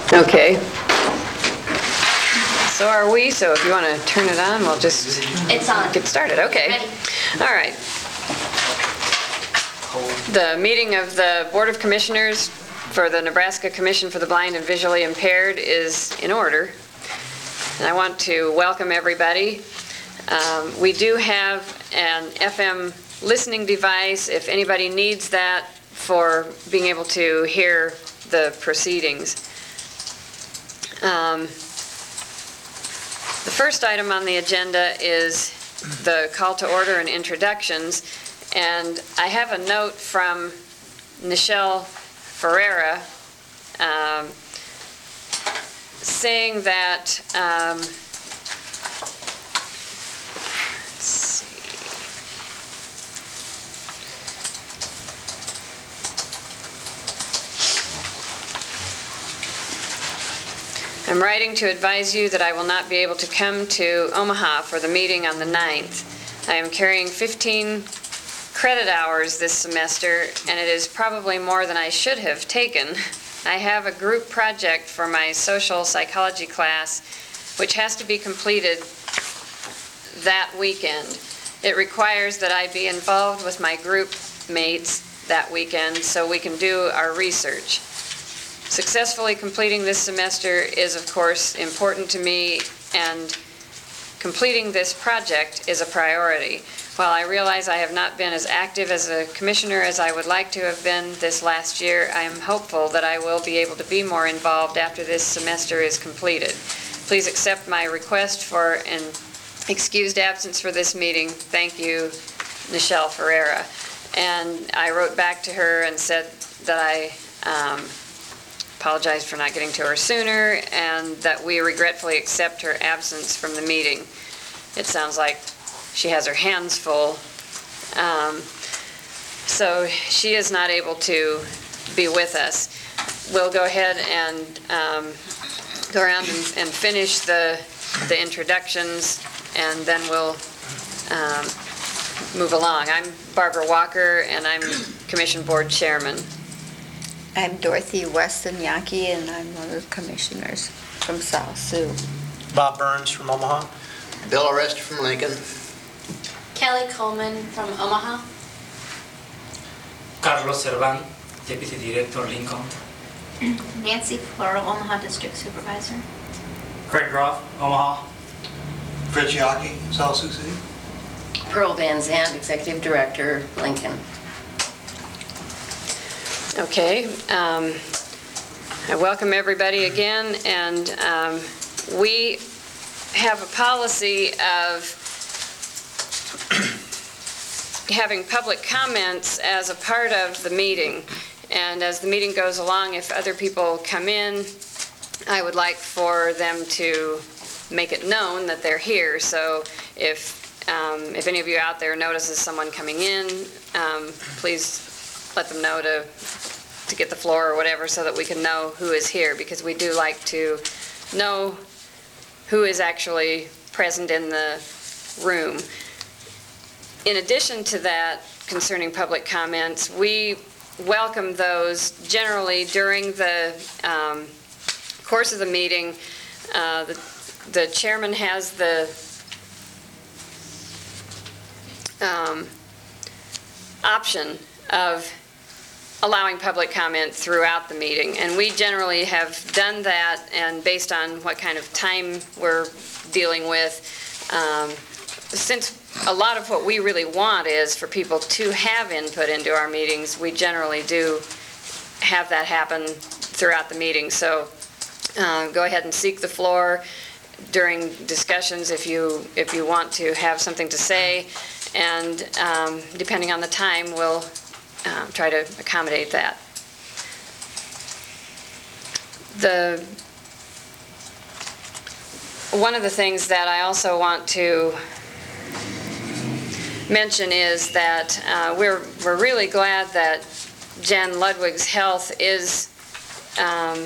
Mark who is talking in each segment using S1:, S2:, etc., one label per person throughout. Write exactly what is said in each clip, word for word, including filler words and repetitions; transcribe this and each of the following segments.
S1: Okay. So are we, so if you want to turn it on, we'll just
S2: It's on.
S1: get started. Okay.
S2: Ready?
S1: All right. The meeting of the Board of Commissioners for the Nebraska Commission for the Blind and Visually Impaired is in order. And I want to welcome everybody. Um, we do have an F M listening device if anybody needs that for being able to hear the proceedings. Um, The first item on the agenda is the call to order and introductions. And I have a note from Nichelle Ferreira um, saying that, um, let's see. I'm writing to advise you that I will not be able to come to Omaha for the meeting on the ninth. I am carrying fifteen credit hours this semester, and it is probably more than I should have taken. I have a group project for my social psychology class, which has to be completed that weekend. It requires that I be involved with my group mates that weekend so we can do our research. Successfully completing this semester is, of course, important to me, and completing this project is a priority. While I realize I have not been as active as a commissioner as I would like to have been this last year, I am hopeful that I will be able to be more involved after this semester is completed. Please accept my request for an excused absence for this meeting. Thank you, Nichelle Ferreira. And I wrote back to her and said that I um, apologized for not getting to her sooner, and that we regretfully accept her absence from the meeting. It sounds like she has her hands full. Um, so she is not able to be with us. We'll go ahead and um, go around and, and finish the, the introductions, and then we'll um, move along. I'm Barbara Walker, and I'm Commission Board Chairman.
S3: I'm Dorothy Weston Yankee, and I'm one of the commissioners from South Sioux.
S4: Bob Burns from Omaha.
S5: Bill Arrest from Lincoln.
S2: Kelly Coleman from Omaha.
S6: Carlos Servan, Deputy Director, Lincoln.
S2: Nancy Flora, Omaha District Supervisor.
S6: Craig Groff, Omaha.
S7: Fred Chiaki, South Sioux City.
S8: Pearl Van Zandt, Executive Director, Lincoln.
S1: Okay. Um, I welcome everybody again, and um, we have a policy of having public comments as a part of the meeting. And as the meeting goes along, if other people come in, I would like for them to make it known that they're here. So if, um, if any of you out there notices someone coming in, um, please let them know to, to get the floor or whatever so that we can know who is here, because we do like to know who is actually present in the room. In addition to that, concerning public comments, we welcome those generally during the um, course of the meeting. Uh, the, the chairman has the um, option of allowing public comment throughout the meeting, and we generally have done that, and based on what kind of time we're dealing with, um, since a lot of what we really want is for people to have input into our meetings, we generally do have that happen throughout the meeting. So uh, go ahead and seek the floor during discussions if you if you want to have something to say, and um, depending on the time, we'll um, try to accommodate that. The one of the things that I also want to mention is that uh, we're we're really glad that Jen Ludwig's health is um,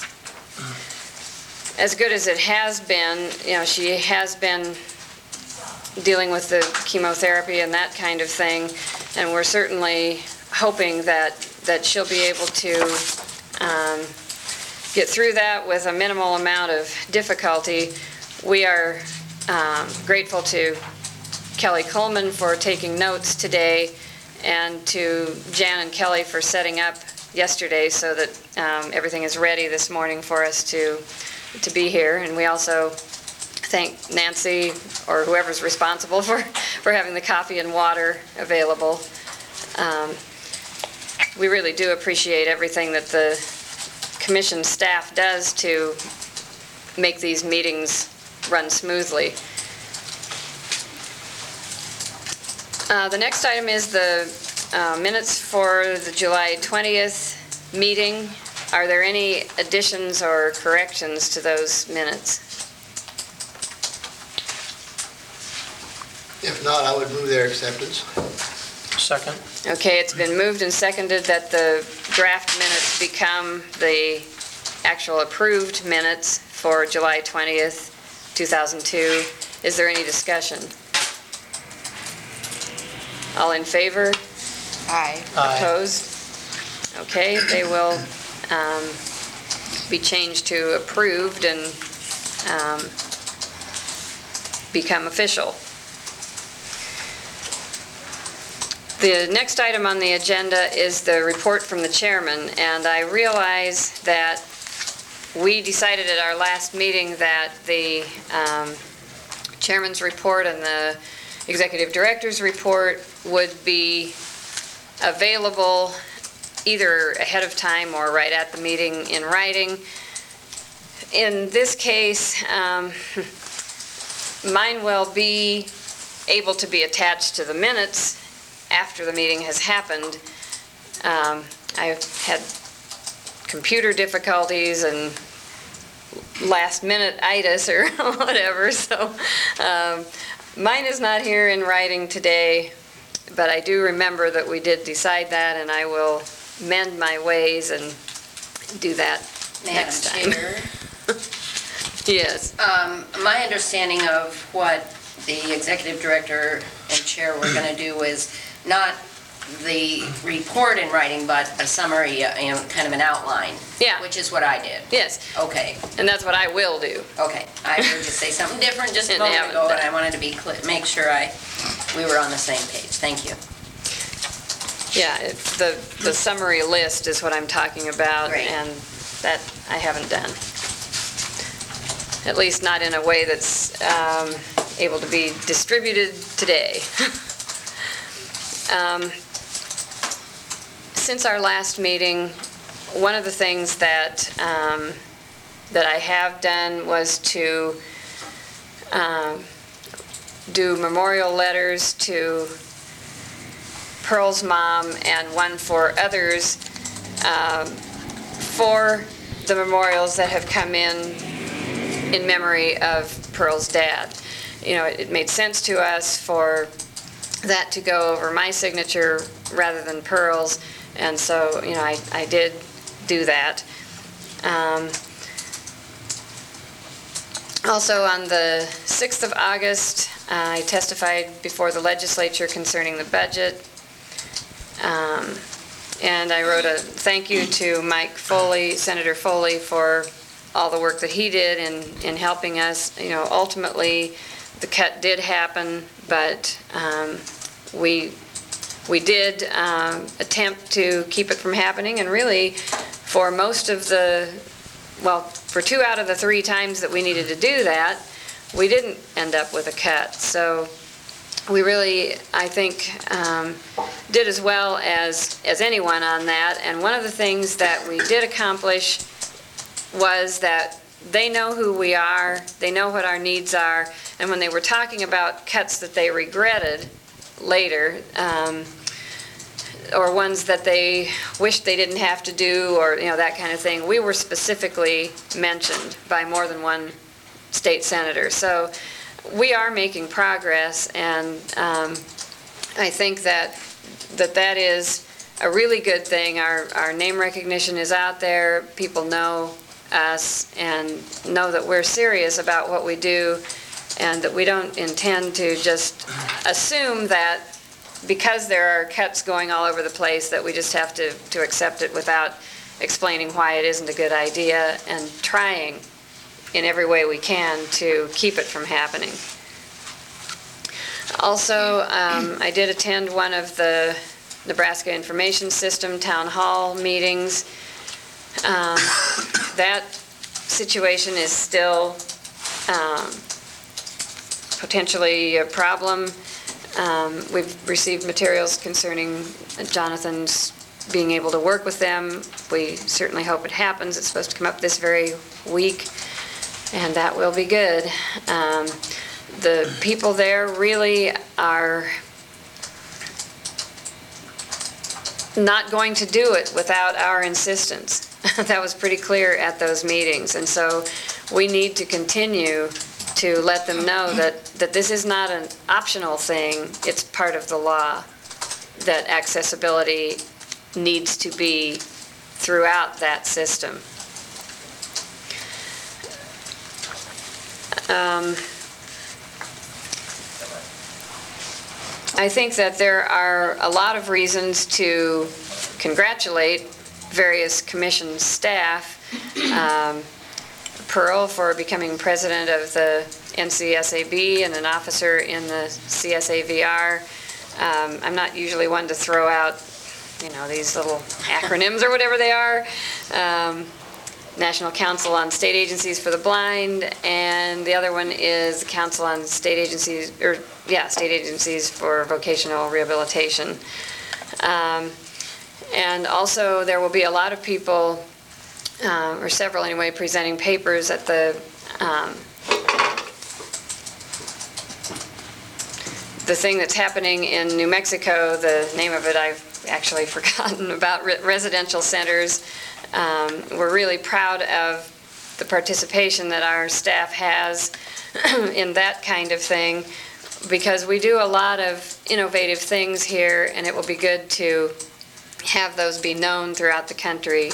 S1: as good as it has been. You know, she has been dealing with the chemotherapy and that kind of thing, and we're certainly hoping that that she'll be able to um, get through that with a minimal amount of difficulty. We are um, grateful to Kelly Coleman for taking notes today, and to Jan and Kelly for setting up yesterday so that um, everything is ready this morning for us to, to be here. And we also thank Nancy, or whoever's responsible for, for having the coffee and water available. Um, we really do appreciate everything that the commission staff does to make these meetings run smoothly. Uh, The next item is the uh, minutes for the July twentieth meeting. Are there any additions or corrections to those minutes?
S5: If not, I would move their acceptance.
S4: Second.
S1: Okay, it's been moved and seconded that the draft minutes become the actual approved minutes for July twentieth, two thousand two. Is there any discussion? All in favor?
S3: Aye.
S4: Aye.
S1: Opposed? Okay, they will um, be changed to approved and um, become official. The next item on the agenda is the report from the chairman, and I realize that we decided at our last meeting that the um, chairman's report and the executive director's report would be available either ahead of time or right at the meeting in writing. In this case, um, mine will be able to be attached to the minutes after the meeting has happened. Um, I've had computer difficulties and last-minute itis or whatever, so um, mine is not here in writing today, but I do remember that we did decide that, and I will mend my ways and do that
S8: Madam
S1: next time.
S8: Chair,
S1: Yes.
S8: um, my understanding of what the executive director and chair were going to do is not the report in writing, but a summary, uh, you know, kind of an outline.
S1: Yeah.
S8: Which is what I did.
S1: Yes,
S8: Okay,
S1: and that's what I will do.
S8: okay. I heard you say something different just a
S1: And
S8: moment
S1: haven't
S8: ago, and
S1: done.
S8: I wanted to be clear, make sure I, we were on the same page. Thank you.
S1: Yeah, it- the, the summary list is what I'm talking about,
S8: Great.
S1: and that I haven't done. At least not in a way that's um, able to be distributed today. Um, Since our last meeting, one of the things that, um, that I have done was to um, do memorial letters to Pearl's mom and one for others um, for the memorials that have come in in memory of Pearl's dad. You know, it, it made sense to us for that to go over my signature rather than Pearl's, and so, you know, I, I did do that. Um, Also, on the sixth of August, I testified before the legislature concerning the budget. Um, And I wrote a thank you to Mike Foley, Senator Foley, for all the work that he did in, in helping us. You know, ultimately, the cut did happen, but um, we, we did um, attempt to keep it from happening, and really, for most of the, well, for two out of the three times that we needed to do that, we didn't end up with a cut. So we really, I think, um, did as well as, as anyone on that. And one of the things that we did accomplish was that they know who we are, they know what our needs are, and when they were talking about cuts that they regretted later, um, or ones that they wished they didn't have to do, or, you know, that kind of thing, we were specifically mentioned by more than one state senator. So we are making progress, and um, I think that that that is a really good thing. Our, our name recognition is out there, people know us and know that we're serious about what we do, and that we don't intend to just assume that because there are cuts going all over the place that we just have to, to accept it without explaining why it isn't a good idea and trying in every way we can to keep it from happening. Also, um, I did attend one of the Nebraska Information System Town Hall meetings. Um, That situation is still um, potentially a problem. Um, We've received materials concerning Jonathan's being able to work with them. We certainly hope it happens. It's supposed to come up this very week, and that will be good. Um, The people there really are not going to do it without our insistence. That was pretty clear at those meetings, and so we need to continue to let them know that, that this is not an optional thing, it's part of the law, that accessibility needs to be throughout that system. Um, I think that there are a lot of reasons to congratulate various commission staff. Um, Pearl for becoming president of the N C S A B and an officer in the C S A V R. Um, I'm not usually one to throw out, you know, these little acronyms or whatever they are. Um, National Council on State Agencies for the Blind, and the other one is Council on State Agencies, or yeah, State Agencies for Vocational Rehabilitation. Um, and also there will be a lot of people, uh, or several anyway, presenting papers at the um, the thing that's happening in New Mexico. The name of it I've actually forgotten about, re- residential centers. Um, we're really proud of the participation that our staff has in that kind of thing, because we do a lot of innovative things here, and it will be good to have those be known throughout the country.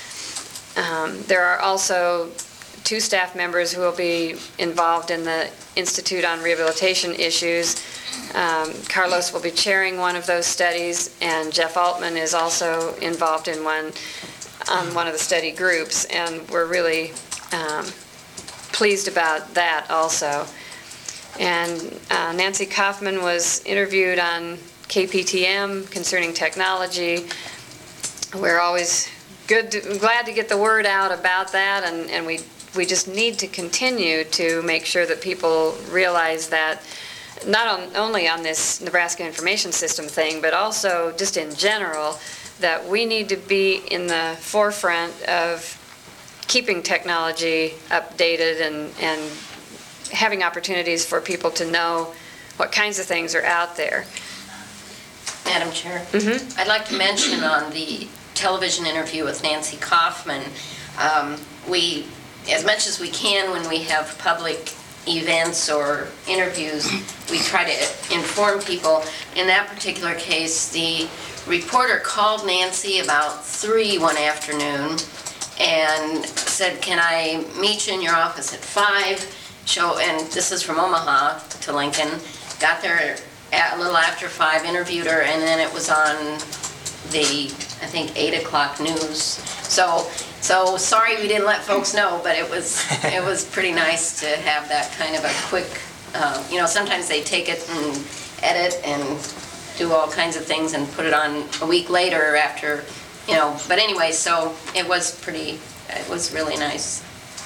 S1: Um, there are also two staff members who will be involved in the Institute on Rehabilitation Issues. Um, Carlos will be chairing one of those studies, and Jeff Altman is also involved in one on one of the study groups, and we're really um, pleased about that also. And uh, Nancy Kaufman was interviewed on K P T M concerning technology. We're always good, to, glad to get the word out about that, and, and we, we just need to continue to make sure that people realize that not on, only on this Nebraska Information System thing, but also just in general, that we need to be in the forefront of keeping technology updated and, and having opportunities for people to know what kinds of things are out there.
S8: Madam Chair,
S1: Mm-hmm.
S8: I'd like to mention on the television interview with Nancy Kaufman, um, we, as much as we can when we have public events or interviews, we try to inform people. In that particular case, the reporter called Nancy about three one afternoon and said, "Can I meet you in your office at five?" Show, and this is from Omaha to Lincoln. Got there at a little after five, interviewed her, and then it was on the, I think, eight o'clock news. So, so sorry we didn't let folks know, but it was it was pretty nice to have that kind of a quick, uh, you know, sometimes they take it and edit and do all kinds of things and put it on a week later after, you know, but anyway, so it was pretty, it was really nice.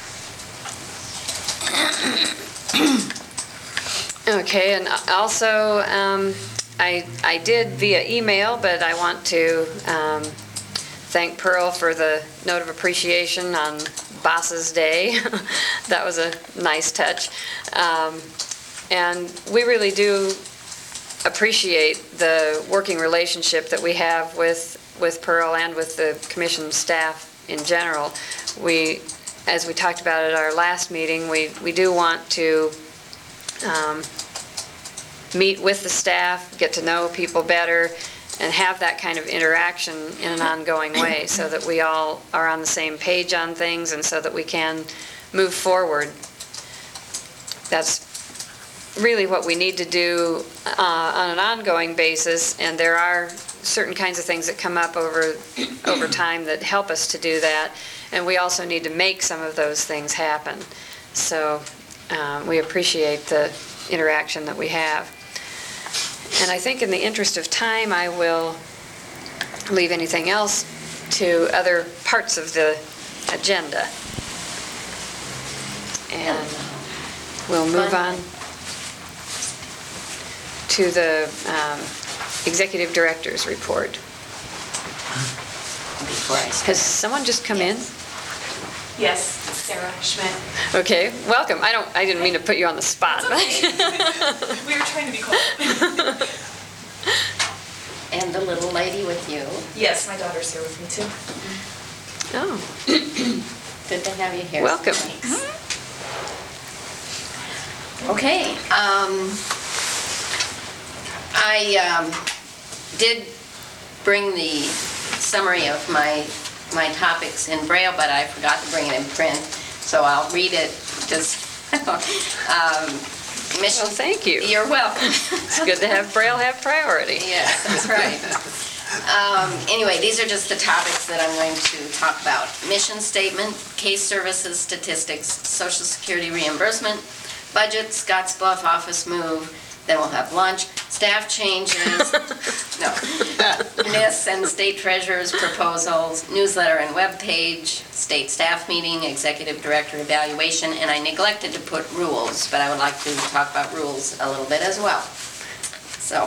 S1: Okay, and also, um, I, I did via email, but I want to um, thank Pearl for the note of appreciation on Boss's Day. That was a nice touch. Um, and we really do appreciate the working relationship that we have with, with Pearl and with the commission staff in general. We, as we talked about at our last meeting, we, we do want to um, meet with the staff, get to know people better, and have that kind of interaction in an ongoing way so that we all are on the same page on things and so that we can move forward. That's really what we need to do uh, on an ongoing basis, and there are certain kinds of things that come up over, over time that help us to do that, and we also need to make some of those things happen. So uh, we appreciate the interaction that we have. And I think in the interest of time, I will leave anything else to other parts of the agenda. And we'll move on to the um, Executive Director's report.
S8: Before I start.
S1: Has someone just come in?
S9: Yes, Sarah Schmidt.
S1: Okay, welcome. I don't, I didn't mean to put you on the spot.
S9: We were trying to be quiet.
S8: And the little lady with you.
S9: Yes, my daughter's here with me too.
S1: Oh,
S8: Good to have you here.
S1: welcome.
S8: Okay, um, I, um, did bring the summary of my, my topics in Braille, but I forgot to bring it in print, so I'll read it just, um, mission.
S1: Well, thank you.
S8: You're welcome.
S1: It's good to have Braille have priority.
S8: Yes, that's right. Um, Anyway, these are just the topics that I'm going to talk about. Mission statement, case services statistics, social security reimbursement, budget, Scotts Bluff office move, then we'll have lunch, staff changes, no, N I S and state treasurer's proposals, newsletter and webpage, state staff meeting, executive director evaluation, and I neglected to put rules, but I would like to talk about rules a little bit as well. So,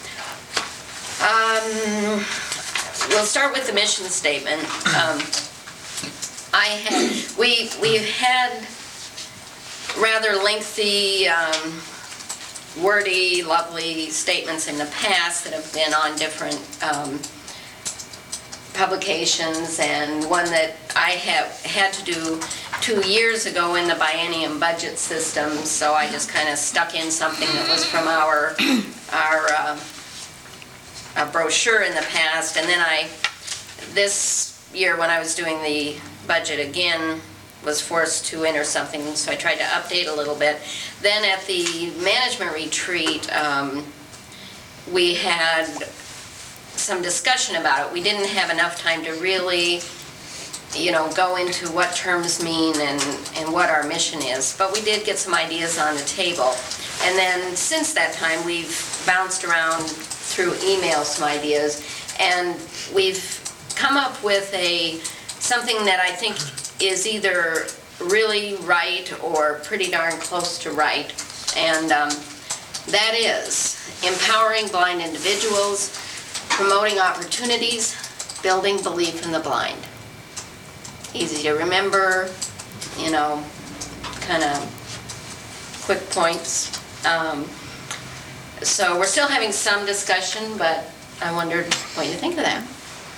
S8: um, we'll start with the mission statement. Um, I had, we, we've had rather lengthy, um, wordy, lovely statements in the past that have been on different um, publications, and one that I have had to do two years ago in the biennium budget system, so I just kind of stuck in something that was from our, our uh, a brochure in the past, and then I, this year when I was doing the budget again, was forced to enter something, so I tried to update a little bit. Then at the management retreat, um, we had some discussion about it. We didn't have enough time to really, you know, go into what terms mean and, and what our mission is, but we did get some ideas on the table. And then since that time, we've bounced around through email some ideas, and we've come up with a, something that I think is either really right or pretty darn close to right, and um, that is empowering blind individuals, promoting opportunities, building belief in the blind. Easy to remember, you know, kind of quick points. Um, so we're still having some discussion, but I wondered what you think of that.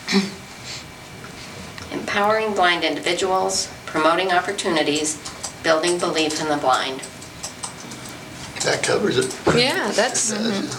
S8: Empowering blind individuals, promoting opportunities, building belief in the blind.
S5: That covers it.
S1: Yeah, that's,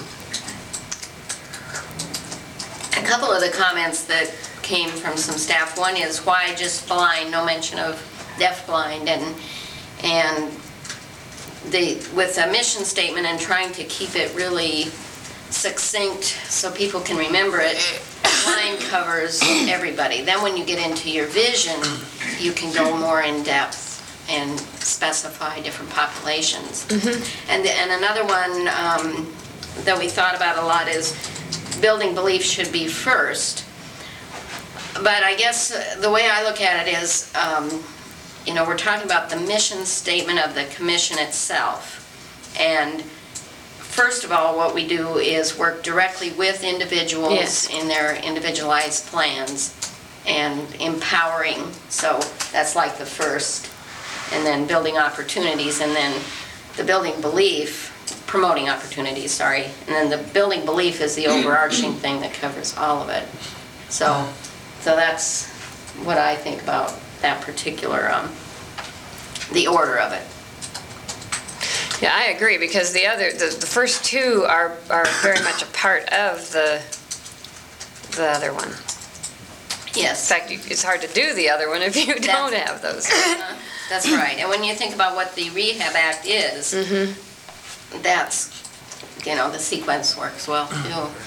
S8: A couple of the comments that came from some staff, one is why just blind, no mention of deaf-blind, and and the, with a mission statement and trying to keep it really succinct so people can remember it, blind covers everybody. Then when you get into your vision, you can go more in depth and specify different populations. Mm-hmm. And, and another one um, that we thought about a lot is building belief should be first. But I guess the way I look at it is, um, you know, we're talking about the mission statement of the commission itself. And first of all, what we do is work directly with individuals
S1: Yes.
S8: in their individualized plans and empowering. So that's like the first. And then building opportunities, and then the building belief, promoting opportunities, sorry. And then the building belief is the overarching thing that covers all of it. So, so that's what I think about that particular, um, the order of it.
S1: yeah, I agree, because the other, the, the first two are, are very much a part of the, the other one. In
S8: Yes.
S1: fact, you- it's hard to do the other one if you don't
S8: That's-
S1: have those.
S8: Uh, That's right. And when you think about what the Rehab Act is, that's, you know, the sequence works well, too.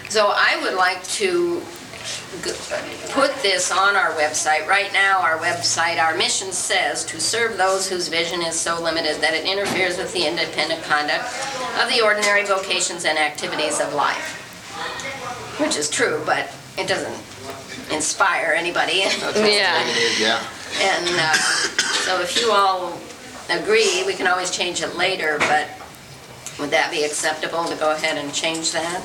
S8: So I would like to g- put this on our website. Right now, our website, our mission says to serve those whose vision is so limited that it interferes with the independent conduct of the ordinary vocations and activities of life. Which is true, but it doesn't inspire anybody.
S1: Yeah.
S5: Negative, yeah.
S8: And uh, so if you all agree, we can always change it later, but would that be acceptable to go ahead and change that?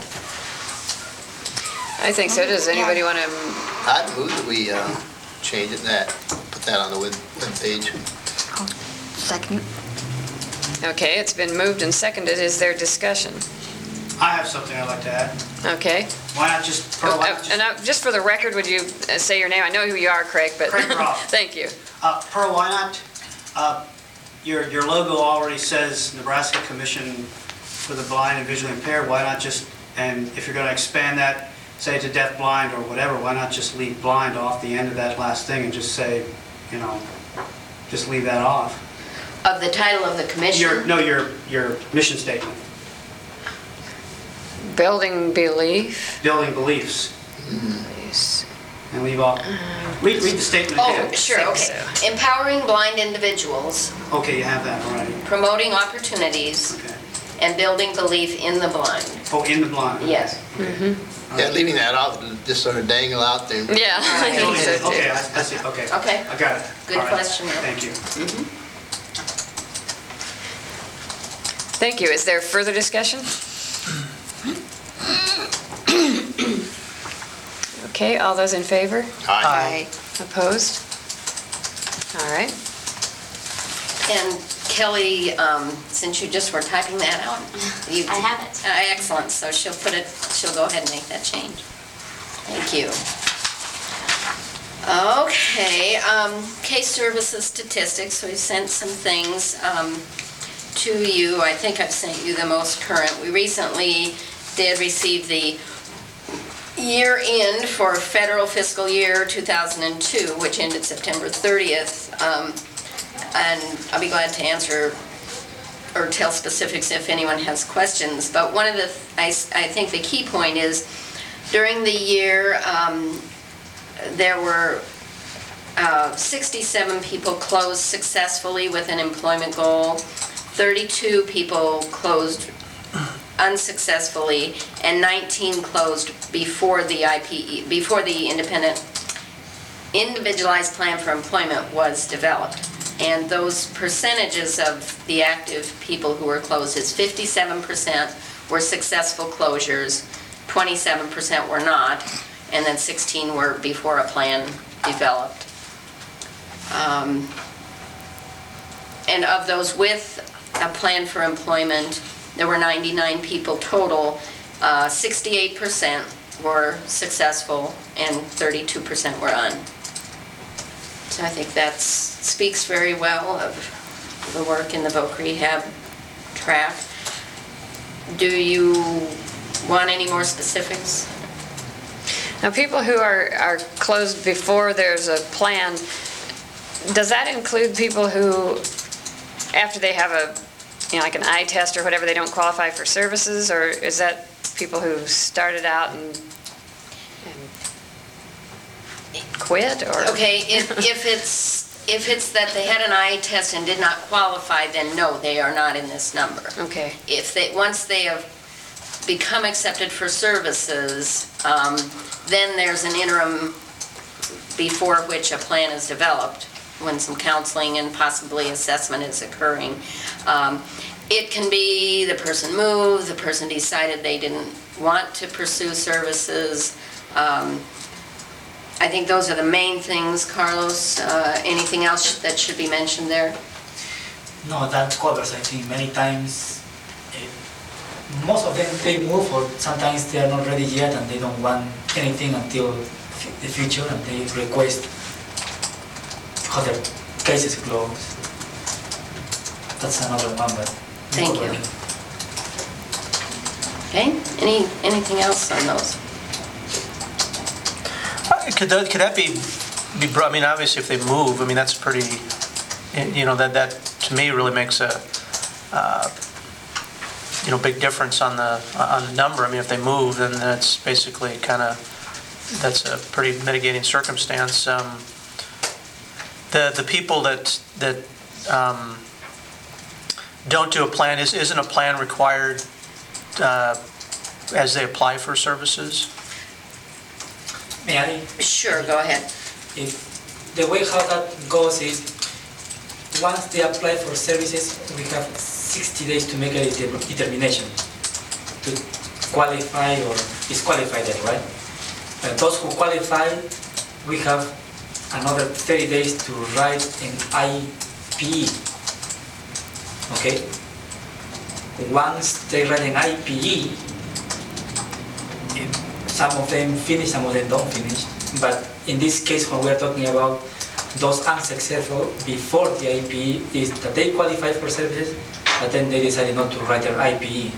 S1: I think so. Does anybody want to,
S5: I'd move that we uh, change it, that, put that on the web page.
S3: Second.
S1: okay, it's been moved and seconded. Is there discussion?
S7: I have something I'd like to add.
S1: Okay.
S7: Why not just, Pearl, why not
S1: And
S7: just,
S1: uh, just for the record, would you uh, say your name? I know who you are, Craig, but
S7: Craig Roth.
S1: thank you.
S7: uh, Pearl, why not, uh, your, your logo already says Nebraska Commission for the Blind and Visually Impaired. Why not just, and if you're going to expand that, say to deaf, blind, or whatever, why not just leave blind off the end of that last thing and just say, you know, just leave that off?
S8: Of the title of the
S7: Your,
S8: commission?
S7: no, your, your mission statement,
S1: Building belief.
S7: building beliefs,
S1: Yes.
S7: and leave off, read, read the statement
S8: Oh,
S7: again.
S8: sure,
S1: think
S8: okay.
S1: so.
S8: Empowering blind individuals,
S7: Okay, you have that already.
S8: promoting opportunities,
S7: Okay.
S8: and building belief in the blind.
S7: Oh, in the blind.
S8: Yes.
S5: Yeah, leaving that out, just sort of dangle out there.
S1: Yeah, I think so too.
S7: Okay, I I see, okay.
S8: Okay.
S7: I got it.
S8: Good
S7: All right.
S8: question, Ed.
S7: Thank you.
S1: Thank you. Is there further discussion? Okay, all those in favor?
S5: Aye.
S1: Opposed? All right.
S8: And Kelly, um, since you just were typing that out, you...
S2: I have it.
S8: Uh, Excellent, so she'll put it, she'll go ahead and make that change. Thank you. Okay, um, case services statistics, we sent some things um, to you. I think I've sent you the most current. We recently did receive the year end for federal fiscal year two thousand two, which ended September thirtieth. Um, And I'll be glad to answer or tell specifics if anyone has questions. But one of the, I, I think the key point is, during the year, um, there were uh, sixty-seven people closed successfully with an employment goal, thirty-two people closed unsuccessfully, and nineteen closed before the I P E, before the independent, individualized plan for employment was developed. And those percentages of the active people who were closed is fifty-seven percent were successful closures, twenty-seven percent were not, and then sixteen were before a plan developed. Um, And of those with a plan for employment, there were ninety-nine people total. Uh, sixty-eight percent were successful and thirty-two percent were un. So I think that speaks very well of the work in the voc rehab track. Do you want any more specifics?
S1: Now, people who are, are closed before there's a plan, does that include people who, after they have a, you know, like an eye test or whatever, they don't qualify for services? Or is that people who started out and and quit, or?
S8: Okay, if, if it's, if it's that they had an eye test and did not qualify, then no, they are not in this number.
S1: Okay,
S8: If they, once they have become accepted for services, um, then there's an interim before which a plan is developed, when some counseling and possibly assessment is occurring. Um, It can be the person moved, the person decided they didn't want to pursue services. Um, I think those are the main things, Carlos. Uh, Anything else that should be mentioned there?
S6: No, that covers, I think, many times. eh, Most of them, they move, or sometimes they are not ready yet and they don't want anything until f- the future, and they request have their cases closed. That's another one, but.
S8: Thank you. Okay, any, anything else on those?
S4: Uh, Could that, could that be, be brought, I mean, obviously if they move, I mean, that's pretty, you know, that, that to me really makes a, uh, you know, big difference on the, on the number. I mean, if they move, then that's basically kind of, that's a pretty mitigating circumstance. Um, The, the people that, that um, don't do a plan, is, isn't a plan required uh, as they apply for services?
S6: May I?
S8: Sure, go ahead.
S6: If the way how that goes is, once they apply for services, we have sixty days to make a deter- determination to qualify or disqualify them, right? Uh, those who qualify, we have another thirty days to write an I P E. Okay? Once they write an I P E, some of them finish, some of them don't finish. But in this case, when we're talking about those unsuccessful before the I P E, is that they qualify for services, but then they decided not to write their I P E.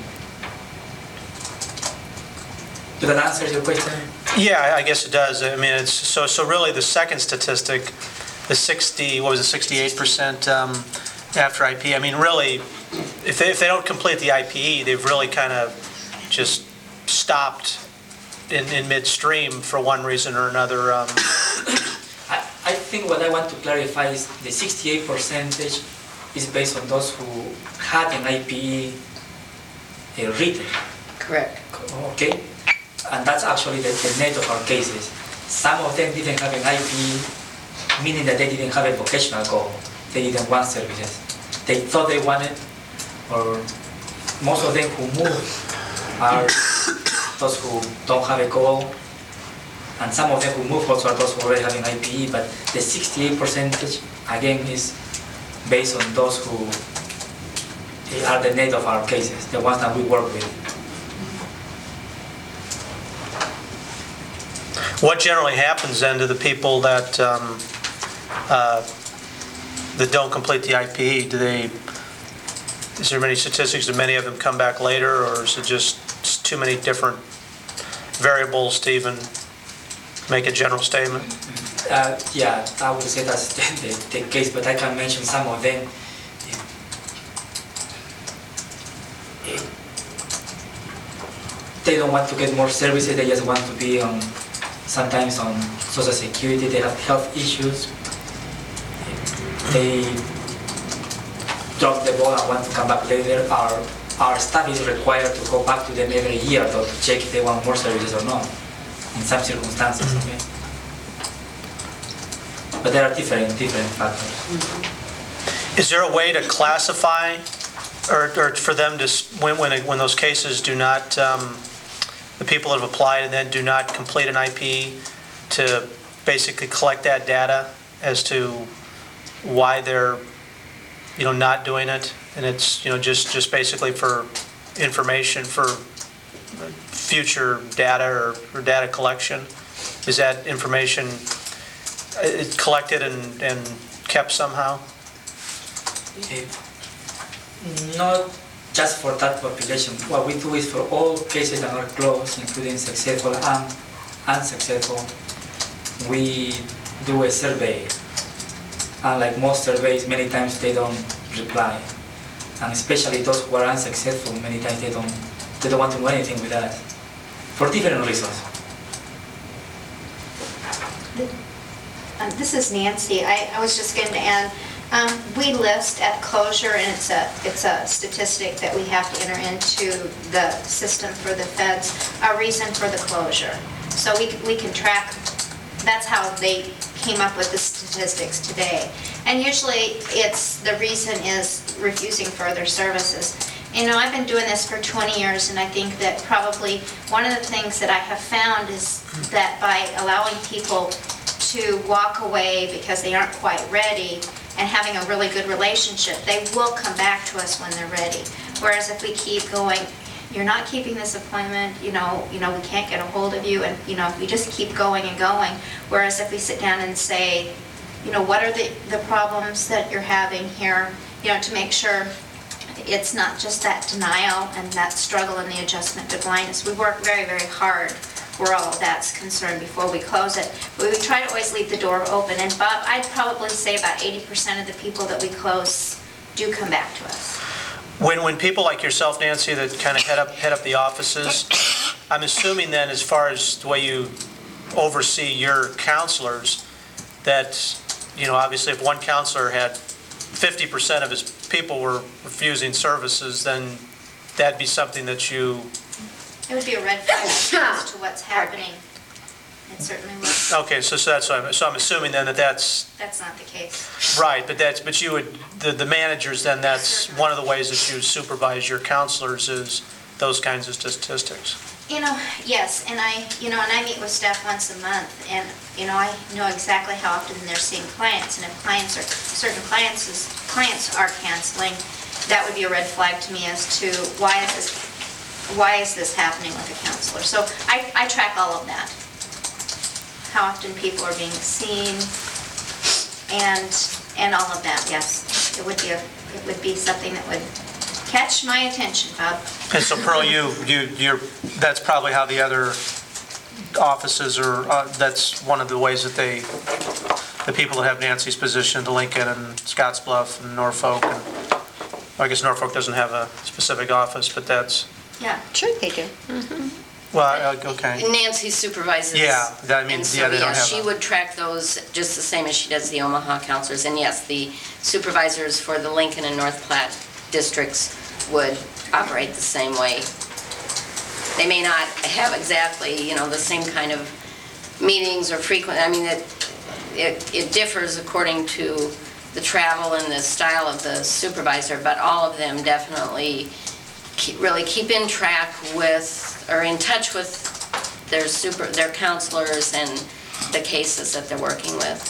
S6: Does that answer your question?
S4: Yeah, I guess it does. I mean, it's, so, so really the second statistic, the sixty, what was it, sixty-eight percent um, after I P E, I mean, really, if they, if they don't complete the I P E, they've really kind of just stopped in, in midstream for one reason or another. Um,
S6: I, I think what I want to clarify is the sixty-eight percentage is based on those who had an I P E uh, written.
S8: Correct.
S6: Okay? And that's actually the, the net of our cases. Some of them didn't have an I P E, meaning that they didn't have a vocational goal. They didn't want services. They thought they wanted, or most of them who move are those who don't have a goal, and some of them who move also are those who already have an I P E, but the sixty-eight percentage, again, is based on those who are the net of our cases, the ones that we work with.
S4: What generally happens then to the people that um, uh, that don't complete the I P E? Do they? Is there many statistics? Do many of them come back later, or is it just too many different variables to even make a general statement?
S6: Uh, yeah, I would say that's the, the, the case, but I can mention some of them. They don't want to get more services, they just want to be on, sometimes on Social Security, they have health issues. They drop the ball and want to come back later. Our, our staff is required to go back to them every year though, to check if they want more services or not, in some circumstances, okay? But there are different, different factors.
S4: Is there a way to classify, or, or for them to, s- when, when, when those cases do not, um, the people that have applied and then do not complete an I P E, to basically collect that data as to why they're, you know, not doing it? And it's, you know, just, just basically for information, for future data or, or data collection? Is that information uh, collected and, and kept somehow?
S6: Eh, Not just for that population. What we do is for all cases that are closed, including successful and unsuccessful, we do a survey. And like most surveys, many times they don't reply. And especially those who are unsuccessful, many times they don't, they don't want to do anything with that, for different reasons.
S2: Um, This is Nancy. I, I was just going to add, um, we list at closure, and it's a, it's a statistic that we have to enter into the system for the feds, a reason for the closure. So we, we can track, that's how they came up with the statistics today. And usually it's, the reason is refusing further services. You know, I've been doing this for twenty years, and I think that probably one of the things that I have found is that by allowing people to walk away because they aren't quite ready and having a really good relationship, they will come back to us when they're ready. Whereas if we keep going, you're not keeping this appointment, you know, you know, we can't get a hold of you, and, you know, we just keep going and going. Whereas if we sit down and say, you know, what are the, the problems that you're having here, you know, to make sure it's not just that denial and that struggle in the adjustment to blindness. We work very, very hard where all of that's concerned before we close it. But we try to always leave the door open. And Bob, I'd probably say about eighty percent of the people that we close do come back to us.
S4: When, when people like yourself, Nancy, that kind of head up, head up the offices, I'm assuming then, as far as the way you oversee your counselors, that, you know, obviously if one counselor had fifty percent of his people were refusing services, then that'd be something that you,
S2: It would be a red flag as to what's happening. It certainly would.
S4: okay, so, so that's, what I'm- so I'm assuming then that that's,
S2: That's not the case.
S4: right, but that's, but you would, the, the managers, then that's one of the ways that you supervise your counselors is those kinds of statistics.
S2: You know, yes, and I, you know, and I meet with staff once a month, and, you know, I know exactly how often they're seeing clients, and if clients are, certain clients, is- clients are canceling, that would be a red flag to me as to why is this, why is this happening with a counselor? So I, I track all of that. How often people are being seen, and, and all of that, yes. It would be a, it would be something that would catch my attention, Bob.
S4: And so Pearl, you, you, you're, that's probably how the other offices are, uh, that's one of the ways that they, the people that have Nancy's position, the Lincoln and Scottsbluff and Norfolk, and I guess Norfolk doesn't have a specific office, but that's,
S2: Yeah.
S3: Sure they do.
S4: well, uh, okay.
S8: Nancy supervises.
S4: Yeah, that means,
S8: And so,
S4: yeah, they don't
S8: yes, she
S4: have a,
S8: would track those just the same as she does the Omaha counselors. And yes, the supervisors for the Lincoln and North Platte districts would operate the same way. They may not have exactly, you know, the same kind of meetings or frequent, I mean, it, it it differs according to the travel and the style of the supervisor, but all of them definitely keep, really keep in track with, or in touch with their super, their counselors and the cases that they're working with.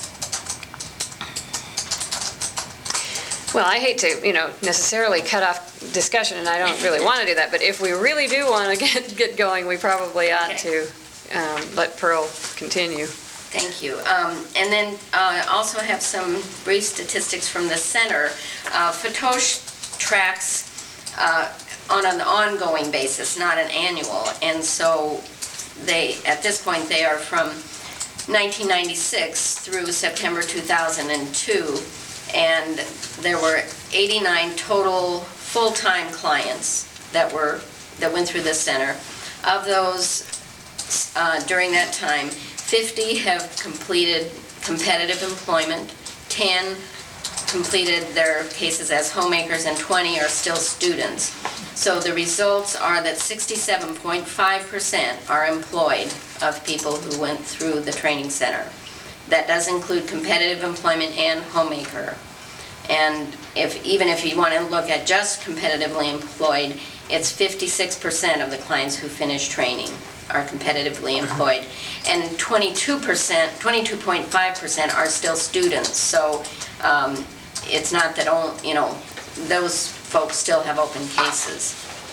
S1: Well, I hate to, you know, necessarily cut off discussion, and I don't really want to do that, but if we really do want to get, get going, we probably ought to um, let Pearl continue.
S8: Thank you. Um, And then uh, I also have some brief statistics from the center. Uh, Fatosh tracks uh, on an ongoing basis, not an annual. And so they, at this point, they are from nineteen ninety-six through September two thousand two. And there were eighty-nine total full-time clients that were, that went through this center. Of those, uh, during that time, fifty have completed competitive employment, ten completed their cases as homemakers, and twenty are still students. So the results are that sixty-seven point five percent are employed of people who went through the training center. That does include competitive employment and homemaker. And if, even if you want to look at just competitively employed, it's fifty-six percent of the clients who finish training are competitively employed. And twenty-two percent, twenty-two point five percent are still students. So um, it's not that, all you know, those folks still have open cases.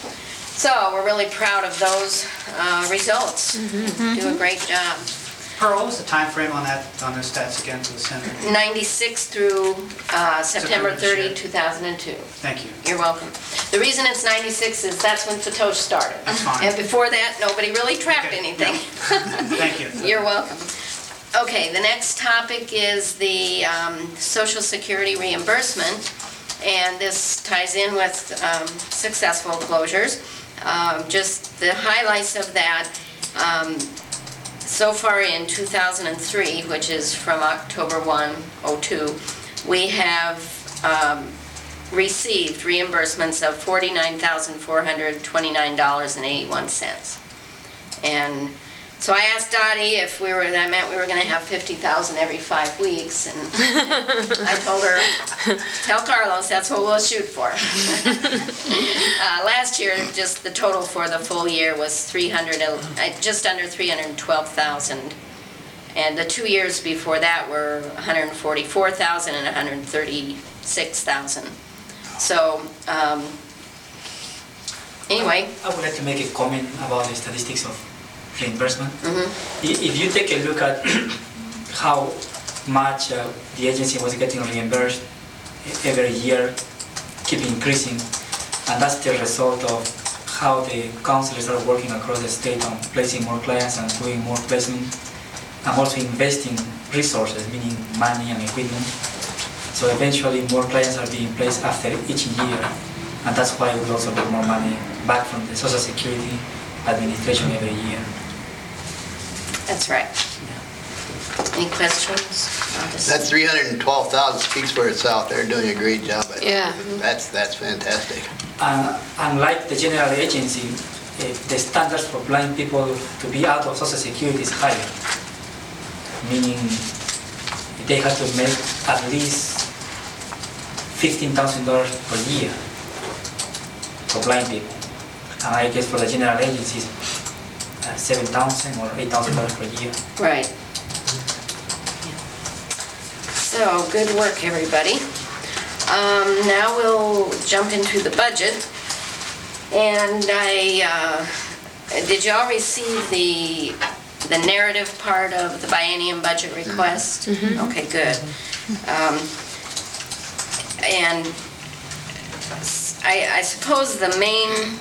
S8: So we're really proud of those uh, results. Do a great job.
S7: Pearl, what was the time frame on that, on those stats again for the center?
S8: ninety-six through uh, September
S7: September this year.
S8: thirtieth, two thousand two.
S7: Thank you.
S8: You're welcome. The reason it's ninety-six is that's when Fatosh started.
S7: That's fine.
S8: And before that, nobody really tracked
S7: Okay,
S8: anything.
S7: Thank you.
S8: You're welcome. Okay, the next topic is the um, Social Security reimbursement, and this ties in with um, successful closures. Um, Just the highlights of that, um, so far in two thousand three, which is from October first, oh two, we have um, received reimbursements of forty-nine thousand four hundred twenty-nine dollars and eighty-one cents. And so I asked Dottie if we were, that meant we were going to have fifty thousand every five weeks, and I told her, tell Carlos that's what we'll shoot for. uh, last year, just the total for the full year was three hundred, uh, just under three hundred twelve thousand. And the two years before that were one hundred forty-four thousand and one hundred thirty-six thousand. So, um, anyway.
S6: I would like to make a comment about the statistics of reimbursement.
S8: Mhm.
S6: I- If you take a look at how much uh, the agency was getting reimbursed every year, keep increasing, and that's the result of how the counselors are working across the state on placing more clients and doing more placement, and also investing resources, meaning money and equipment. So eventually more clients are being placed after each year. And that's why we also get more money back from the Social Security Administration every year.
S8: That's right. Any questions? on this?
S5: That three hundred twelve thousand speaks for itself. They're doing a great job. I think.
S1: Yeah.
S5: That's, that's fantastic.
S6: Uh, Unlike the general agency, eh, the standards for blind people to be out of Social Security is higher, meaning they have to make at least fifteen thousand dollars per year for blind people. And I guess for the general agencies, uh, seven thousand or eight thousand dollars per year.
S8: Right. So, good work, everybody. Um, Now we'll jump into the budget. And I, uh, did y'all receive the, the narrative part of the biennium budget request? Okay, good. Um, And I, I suppose the main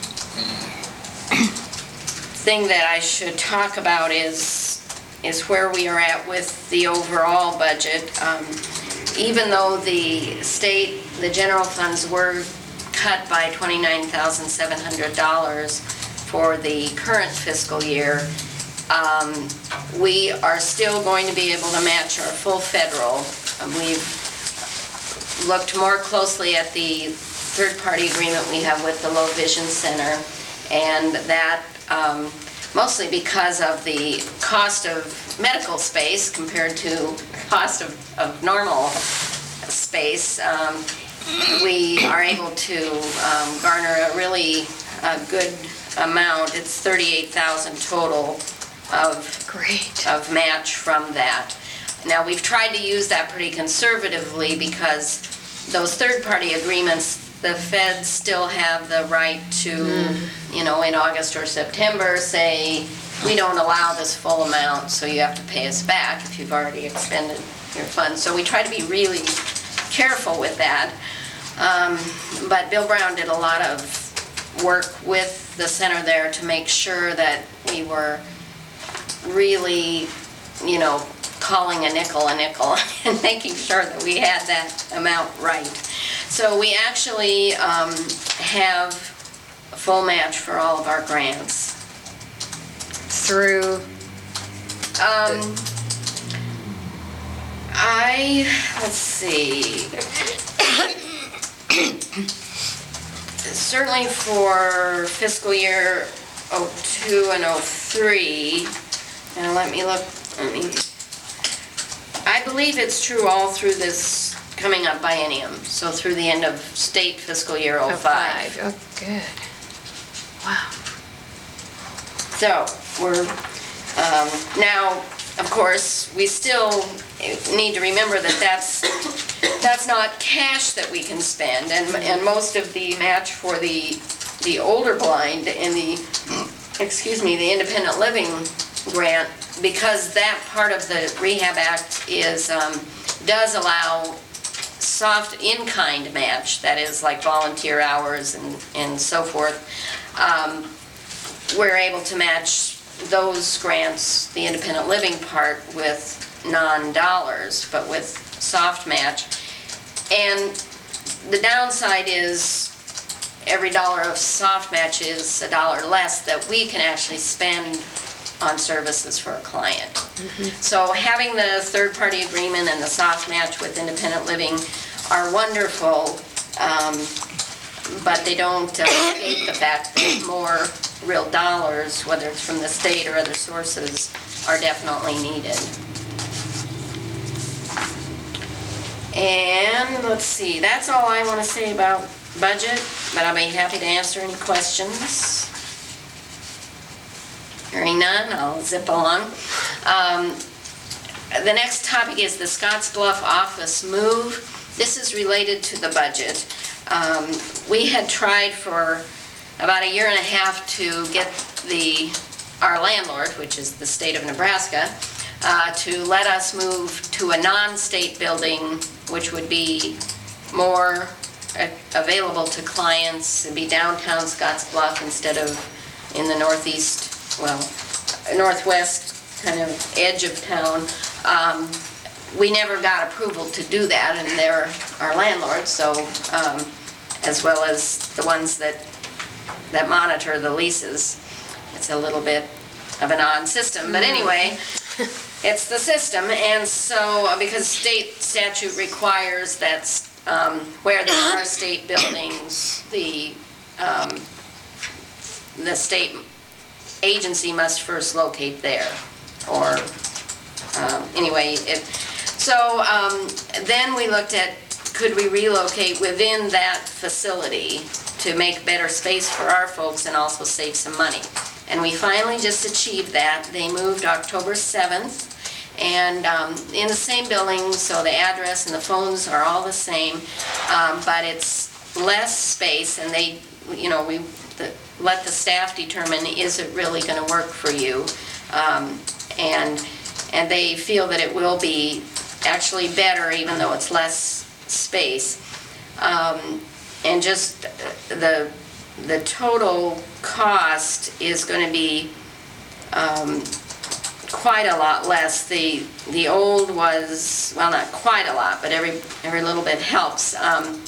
S8: thing that I should talk about is, is where we are at with the overall budget. Um, Even though the state, the general funds were cut by twenty-nine thousand seven hundred dollars for the current fiscal year, um, we are still going to be able to match our full federal. Um, We've looked more closely at the third-party agreement we have with the Low Vision Center, and that um, mostly because of the cost of medical space compared to cost of, of normal space, um, we are able to um, garner a really uh, good amount. It's thirty-eight thousand total of,
S1: Great.
S8: of match from that. Now, we've tried to use that pretty conservatively because those third-party agreements, the feds still have the right to, you know, in August or September, say, we don't allow this full amount, so you have to pay us back if you've already expended your funds. So we try to be really careful with that. Um, But Bill Brown did a lot of work with the center there to make sure that we were really, you know, calling a nickel a nickel and making sure that we had that amount right. So we actually um, have a full match for all of our grants.
S1: Through,
S8: Um, I, let's see. Certainly for fiscal year oh two and oh three, now let me look, I mean, I believe it's true all through this coming up biennium, so through the end of state fiscal year oh
S1: oh,
S8: five.
S1: five. Oh, good. Wow.
S8: So, we're, um, now, of course, we still need to remember that that's, that's not cash that we can spend, and, and most of the match for the, the older blind and the, excuse me, the independent living grant, because that part of the Rehab Act is, um, does allow soft in-kind match, that is like volunteer hours and, and so forth. Um, we're able to match those grants, the independent living part, with non-dollars, but with soft match. And the downside is every dollar of soft match is a dollar less that we can actually spend on services for a client. So having the third-party agreement and the soft match with independent living are wonderful, um, but they don't uh, negate the fact that more real dollars, whether it's from the state or other sources, are definitely needed. And let's see, that's all I want to say about budget, but I'll be happy to answer any questions. Hearing none, I'll zip along. Um, The next topic is the Scottsbluff office move. This is related to the budget. Um, We had tried for about a year and a half to get the, our landlord, which is the state of Nebraska, uh, to let us move to a non-state building, which would be more uh, available to clients, and be downtown Scottsbluff instead of in the northeast, well, northwest kind of edge of town. Um, We never got approval to do that, and they're our landlord, so um, as well as the ones that, that monitor the leases. It's a little bit of an odd system, but anyway, it's the system, and so, uh, because state statute requires that um, where there are state buildings, the, um, the state agency must first locate there, or, um, anyway, it, so um, then we looked at, could we relocate within that facility to make better space for our folks and also save some money? And we finally just achieved that. They moved October seventh, and um, in the same building, so the address and the phones are all the same, um, but it's less space, and they, you know, we the, let the staff determine, is it really going to work for you? Um, and and they feel that it will be actually better, even though it's less space. Um, and just the the total cost is going to be um, quite a lot less. The the old was, well, not quite a lot, but every every little bit helps. Um,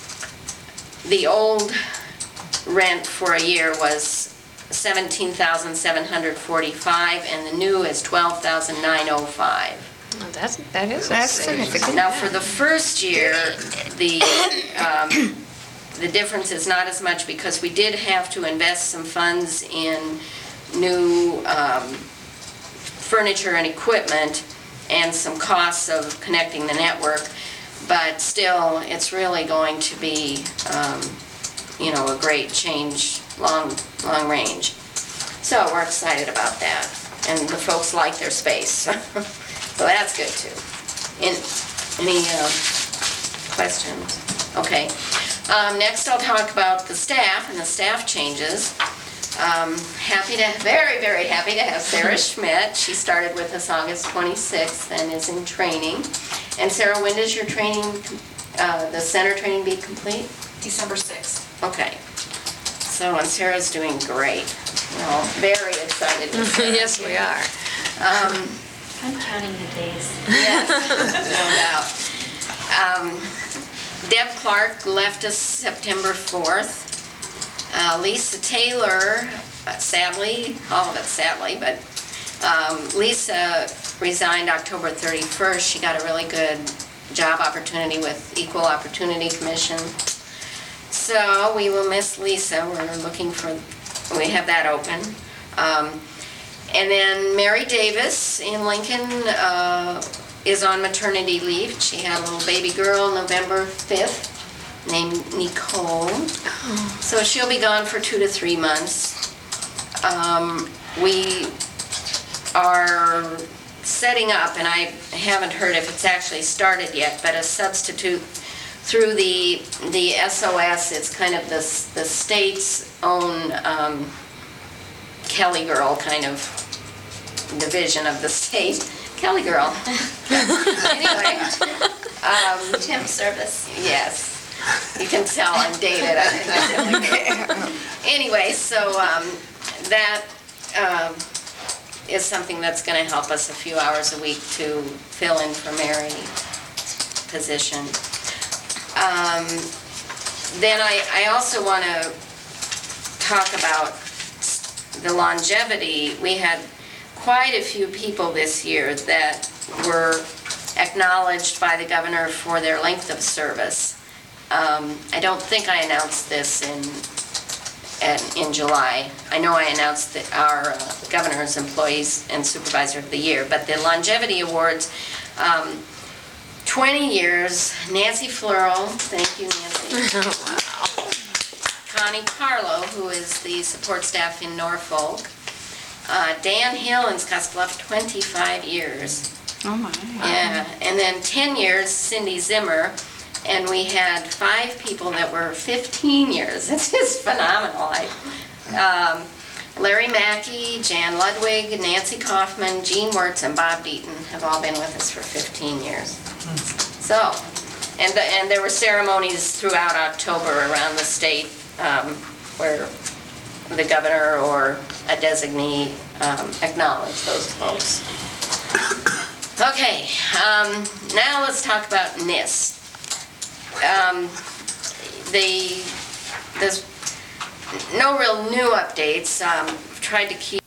S8: the old rent for a year was seventeen thousand seven hundred forty-five dollars, and the new is twelve thousand nine hundred five dollars.
S1: Well, That's, that is a
S3: That's
S1: savings.
S3: significant.
S8: Now, for the first year, the, um, the difference is not as much because we did have to invest some funds in new um, furniture and equipment and some costs of connecting the network, but still, it's really going to be, um, you know, a great change, long, long range. So we're excited about that, and the folks like their space. So that's good too. In, any uh, questions? Okay. Um, next I'll talk about the staff and the staff changes. Um, happy to, very, very happy to have Sarah Schmidt. She started with us August twenty-sixth and is in training. And Sarah, when does your training, uh, the center training be complete?
S9: December sixth.
S8: Okay. So, and Sarah's doing great. We're all very excited with Sarah.
S1: Yes, we are.
S8: Um,
S2: I'm counting the days.
S8: Yes, no doubt. Um, Deb Clark left us September fourth. Uh, Lisa Taylor, uh, sadly, all of it sadly, but um, Lisa resigned October thirty-first. She got a really good job opportunity with Equal Opportunity Commission. So we will miss Lisa. We're looking for, we have that open. Um, And then Mary Davis in Lincoln uh, is on maternity leave. She had a little baby girl November fifth named Nicole. So she'll be gone for two to three months. Um, We are setting up, and I haven't heard if it's actually started yet, but a substitute through the the S O S. It's kind of the, the state's own um, Kelly Girl kind of division of the state. Kelly Girl. Anyway. Um,
S2: Temp service.
S8: yes. You can tell I'm dated. I think. Anyway, so um, that um, is something that's going to help us a few hours a week to fill in for Mary's position. Um, then I, I also want to talk about the longevity. We had quite a few people this year that were acknowledged by the governor for their length of service. Um, I don't think I announced this in in July. I know I announced that our uh, governor's employees and supervisor of the year, but the longevity awards, um, twenty years, Nancy Fleural, thank you, Nancy. Connie Carlo, who is the support staff in Norfolk. Uh, Dan Hill in Scottsbluff, twenty-five years.
S3: Oh, my.
S8: Yeah, and then ten years, Cindy Zimmer, and we had five people that were fifteen years. It's just phenomenal. I, um, Larry Mackey, Jan Ludwig, Nancy Kaufman, Jean Wirtz, and Bob Deaton have all been with us for fifteen years. So, and, the, and there were ceremonies throughout October around the state um, where the governor or a designee um, acknowledged those folks. Okay, um, now let's talk about NIST. Um, the, there's no real new updates. Um, Tried to keep